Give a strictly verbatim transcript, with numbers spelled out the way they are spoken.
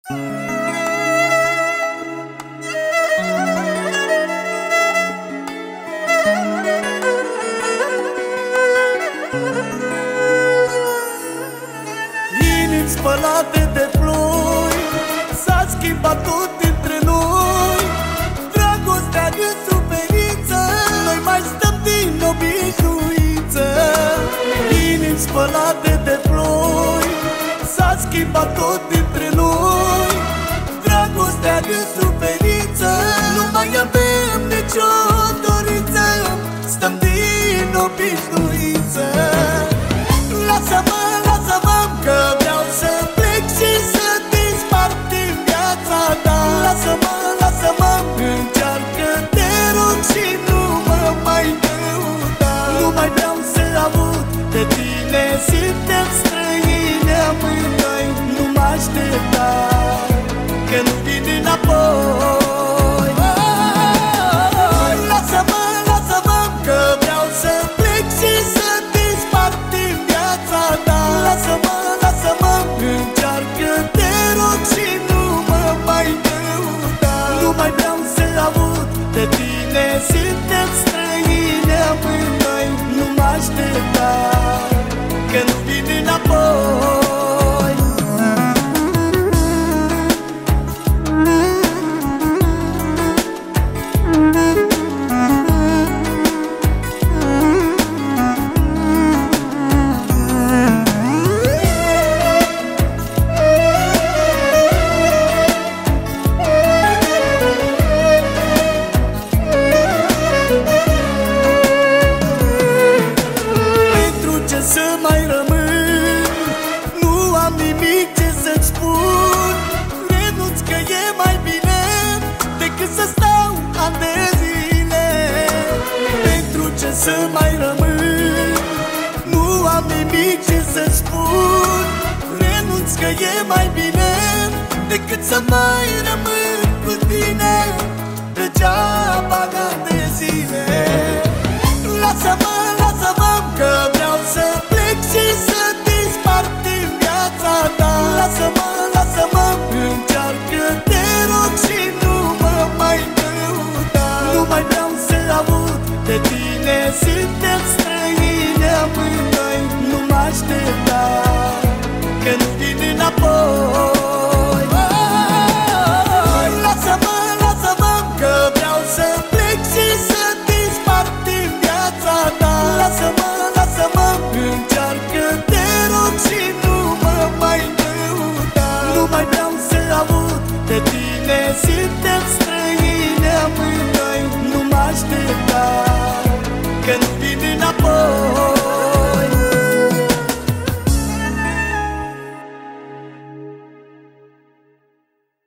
Inimi spălate de ploi, s-a schimbat tot între noi. Dragostea e suferință, noi mai stăm din obișnuință. Inimi spălate de ploi, s-a schimbat tot între noi. Dragostea e suferință, nu mai avem nicio dorință, stăm din obișnuință. Lasă-mă, lasă-mă, că vreau să plec și să dispar din viața ta. Lasă-mă, lasă-mă, încearcă, te rog, și nu mă mai căuta. Nu mai vreau să aud de tine, suntem străini amândoi. Nu mă aștepta, că nu vin înapoi. Lasă-mă, lasă-mă, că vreau să plec și să dispar din viața ta. Lasă-mă, lasă-mă, încearcă, te rog, și nu mă mai căuta. Nu mai vreau să aud de tine, suntem străini amândoi. Nu mă aștepta, că nu vin înapoi. Să mai rămân, nu am nimic ce să-ți spun. Renunț, că e mai bine decât să stau ani de zile. Pentru ce să mai rămân, nu am nimic ce să-ți spun. Renunț, că e mai bine decât să mai rămân cu tine degeaba ani de zile. Lasă-mă, lasă-mă, că vreau să plec și să dispar din viața ta. Lasă-mă, lasă-mă, încearcă, te rog, și nu mă mai căuta. Nu mai vreau să aud de tine, suntem străini amândoi. Nu mă aștepta, că nu vin înapoi. Lasă-mă, lasă-mă, că vreau să plec și să dispar din viața ta. Lasă-mă, lasă-mă, încearcă, te rog, și nu mă mai căuta. Nu mai vreau să aud de tine, suntem străini.